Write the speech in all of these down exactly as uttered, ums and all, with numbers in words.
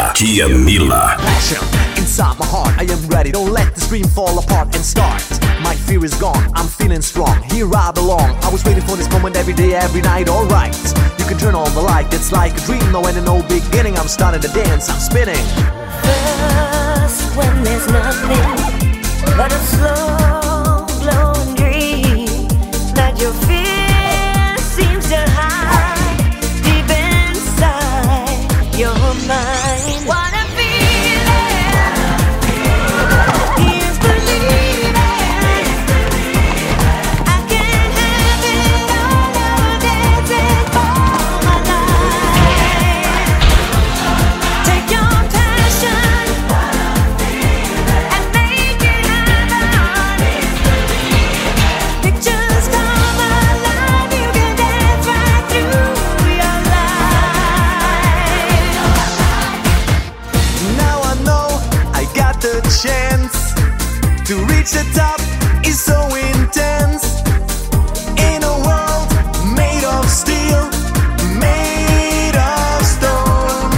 Mila, Kia Mila. Passion inside my heart, I am ready. Don't let the stream fall apart and start. My fear is gone, I'm feeling strong. Here I belong. I was waiting for this moment every day, every night. Alright, you can turn on the light. It's like a dream, no end and no beginning. I'm starting to dance, I'm spinning. First, when there's nothing but a slow glowing dream that your fear seems to hide deep inside your mind. What a feeling! Here's believing. I can have it all, now dancing for my life. Take your passion and make it happen. Pictures come alive, you can dance right through your life. Now I know I got the chance to reach the top. Is so intense. In a world made of steel, made of stone.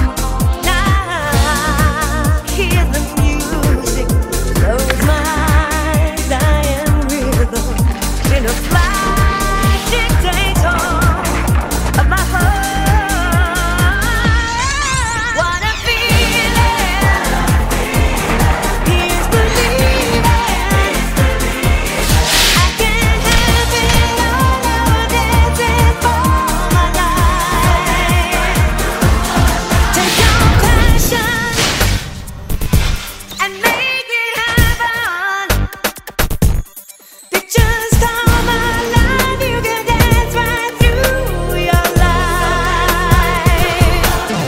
Now hear the music, close my eyes, I am rhythm in a flight dictator of my heart. What a feeling! Here's believing. I can have it all, now dancing for my life. Take your passion and make it happen. Pictures come alive, you can dance right through your life.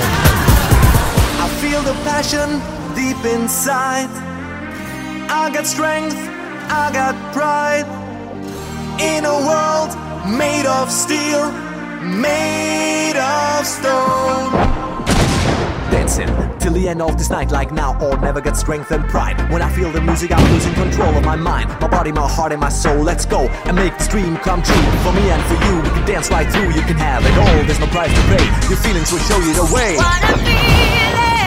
I feel the passion deep inside. I got strength, I got pride. In a world made of steel, made of stone. Dancing till the end of this night, like now or never, get strength and pride. When I feel the music, I'm losing control of my mind, my body, my heart and my soul. Let's go and make this dream come true. For me and for you, we can dance right through. You can have it all, there's no price to pay. Your feelings will show you the way. What a feeling!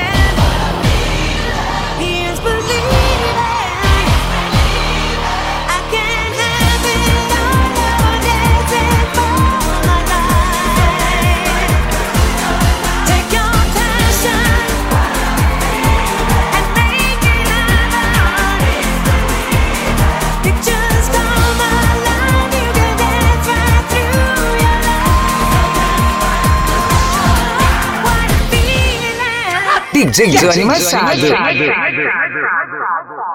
Here's believing. I can have it all, now dancing for my life. Take your passion and make it happen. Pictures come alive, you can dance right through your life. What a feeling! D J Johnny Machado. Machado.